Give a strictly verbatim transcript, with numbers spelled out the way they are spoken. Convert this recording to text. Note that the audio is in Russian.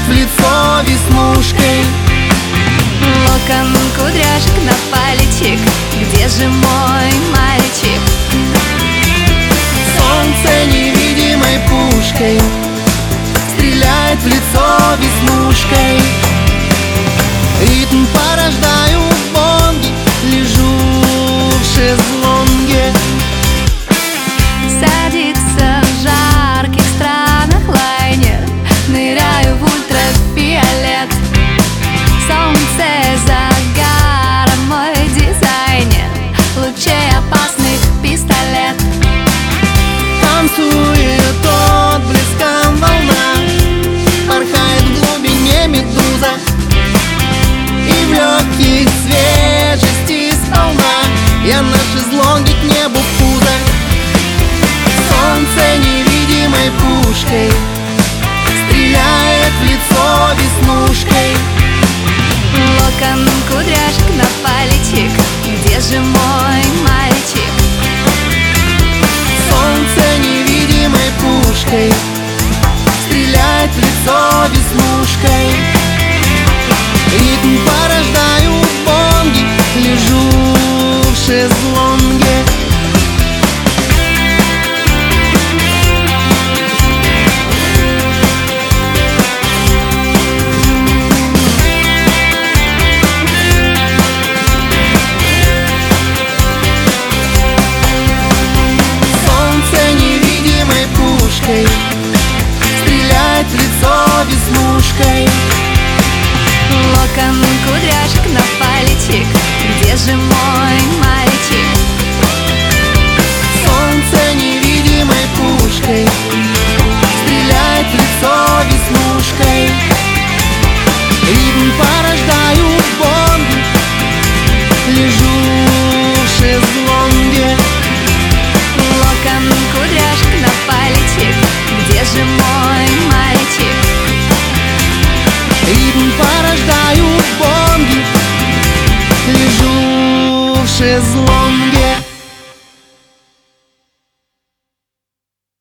в лицо веснушкой. Локон кудряшек на пальчик, где же мой мальчик? Солнце невидимой пушкой стреляет в лицо веснушкой. Ритм порождаю в бонге, лежу в шезлонге. Садится в жарких странах лайнер, ныряю в ультрафиолет. Солнце загаром, мой дизайнер, лучей опасных пистолет. Танцует отблеском волна, порхает в глубине медуза, и в легких свежести сполна я на шезлонге к небу пузо. Солнце невидимой пушкой стреляет в лицо веснушкой. Локон кудряшек на пальчик, где же мой мальчик? Солнце невидимой пушкой стреляет в лицо веснушкой. Ритм порождаю в бонге, лежу в шезлонге. Стреляет в лицо веснушкой. Локон кудряшек на пальчик, где же мой мальчик? Солнце невидимой пушкой стреляет в лицо веснушкой. Ритм порождаю в бонге, лежу в шезлонге. Локон кудряшек на пальчик, где же мой мальчик? Ритм порождаю в бонге, лежу в шезлонге.